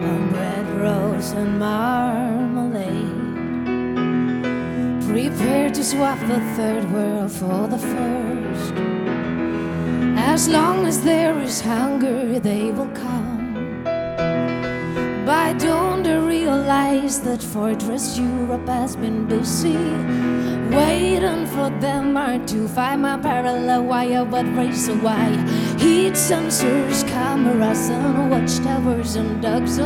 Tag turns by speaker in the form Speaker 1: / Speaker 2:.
Speaker 1: on bread, rose, and marmalade. Prepare to swap the third world for the first. As long as there is hunger, they will come. By dawn they realize that Fortress Europe has been busy, waiting for them to find my parallel wire, but race away. Heat sensors, cameras, and watchtowers and ducks.